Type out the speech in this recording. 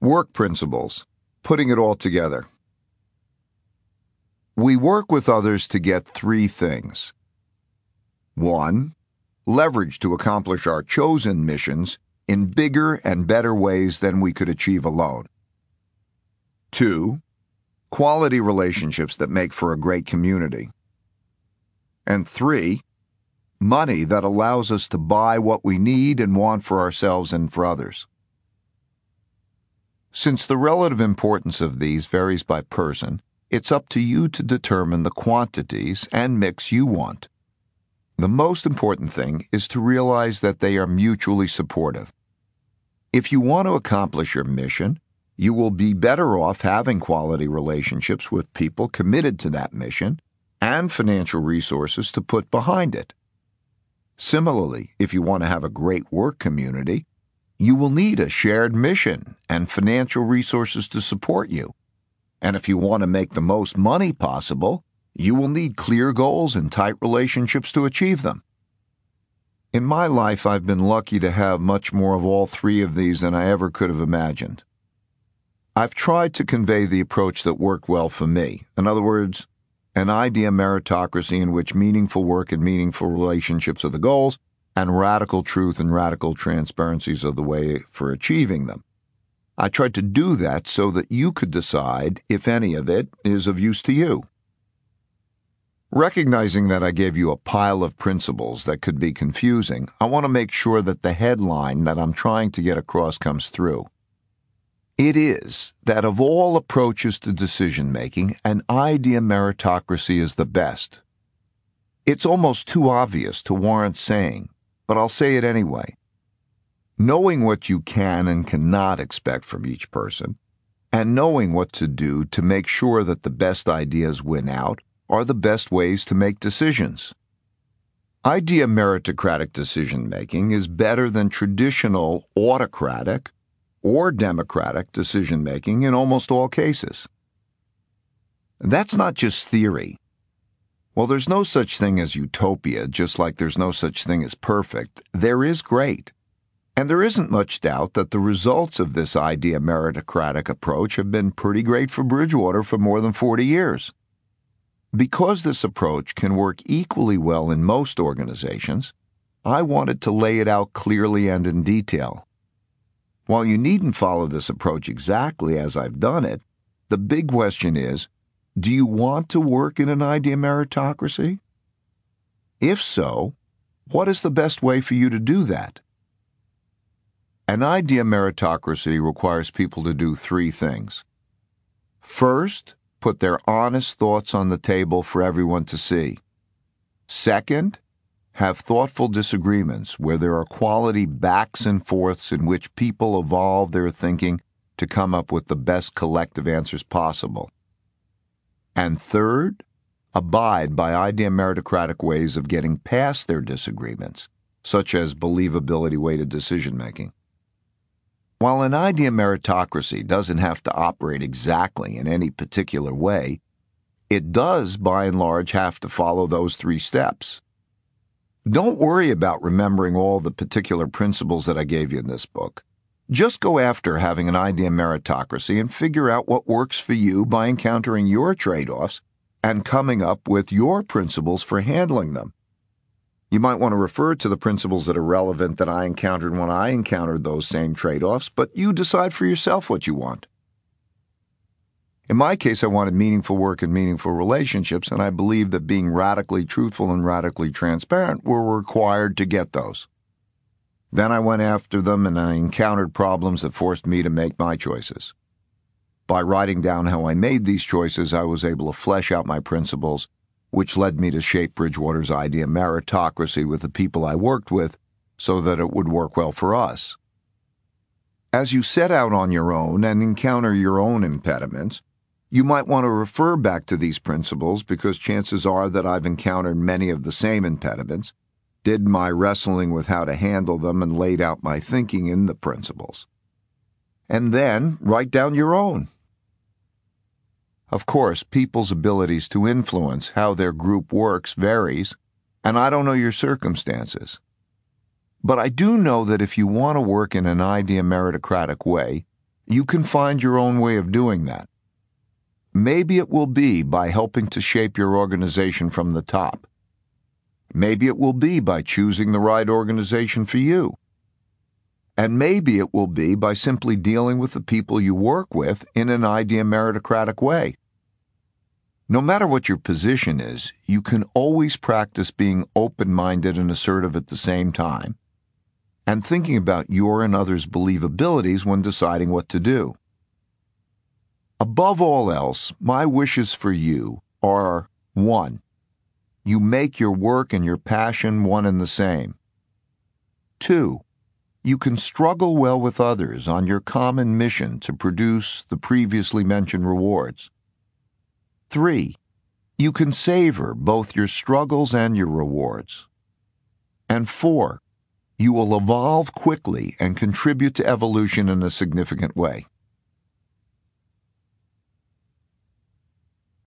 Work principles, putting it all together. We work with others to get three things. 1. Leverage to accomplish our chosen missions in bigger and better ways than we could achieve alone. 2. Quality relationships that make for a great community. And 3. Money that allows us to buy what we need and want for ourselves and for others. Since the relative importance of these varies by person, it's up to you to determine the quantities and mix you want. The most important thing is to realize that they are mutually supportive. If you want to accomplish your mission, you will be better off having quality relationships with people committed to that mission and financial resources to put behind it. Similarly, if you want to have a great work community, you will need a shared mission and financial resources to support you. And if you want to make the most money possible, you will need clear goals and tight relationships to achieve them. In my life, I've been lucky to have much more of all three of these than I ever could have imagined. I've tried to convey the approach that worked well for me. In other words, an idea meritocracy in which meaningful work and meaningful relationships are the goals, and radical truth and radical transparencies are the way for achieving them. I tried to do that so that you could decide if any of it is of use to you. Recognizing that I gave you a pile of principles that could be confusing, I want to make sure that the headline that I'm trying to get across comes through. It is that of all approaches to decision-making, an idea meritocracy is the best. It's almost too obvious to warrant saying, but I'll say it anyway. Knowing what you can and cannot expect from each person, and knowing what to do to make sure that the best ideas win out, are the best ways to make decisions. Idea meritocratic decision-making is better than traditional autocratic or democratic decision-making in almost all cases. That's not just theory. While there's no such thing as utopia, just like there's no such thing as perfect, there is great. And there isn't much doubt that the results of this idea meritocratic approach have been pretty great for Bridgewater for more than 40 years. Because this approach can work equally well in most organizations, I wanted to lay it out clearly and in detail. While you needn't follow this approach exactly as I've done it, the big question is, do you want to work in an idea meritocracy? If so, what is the best way for you to do that? An idea meritocracy requires people to do three things. First, put their honest thoughts on the table for everyone to see. Second, have thoughtful disagreements where there are quality backs and forths in which people evolve their thinking to come up with the best collective answers possible. And third, abide by idea meritocratic ways of getting past their disagreements, such as believability-weighted decision-making. While an idea meritocracy doesn't have to operate exactly in any particular way, it does, by and large, have to follow those three steps. Don't worry about remembering all the particular principles that I gave you in this book. Just go after having an idea meritocracy and figure out what works for you by encountering your trade-offs and coming up with your principles for handling them. You might want to refer to the principles that are relevant that I encountered when I encountered those same trade-offs, but you decide for yourself what you want. In my case, I wanted meaningful work and meaningful relationships, and I believed that being radically truthful and radically transparent were required to get those. Then I went after them, and I encountered problems that forced me to make my choices. By writing down how I made these choices, I was able to flesh out my principles, which led me to shape Bridgewater's idea meritocracy with the people I worked with so that it would work well for us. As you set out on your own and encounter your own impediments, you might want to refer back to these principles because chances are that I've encountered many of the same impediments, did my wrestling with how to handle them, and laid out my thinking in the principles. And then write down your own. Of course, people's abilities to influence how their group works varies, and I don't know your circumstances. But I do know that if you want to work in an idea meritocratic way, You can find your own way of doing that. Maybe it will be by helping to shape your organization from the top. Maybe it will be by choosing the right organization for you. And maybe it will be by simply dealing with the people you work with in an idea meritocratic way. No matter what your position is, you can always practice being open-minded and assertive at the same time, and thinking about your and others' believabilities when deciding what to do. Above all else, my wishes for you are 1. You make your work and your passion one and the same. 2. You can struggle well with others on your common mission to produce the previously mentioned rewards. 3. You can savor both your struggles and your rewards. And 4. You will evolve quickly and contribute to evolution in a significant way.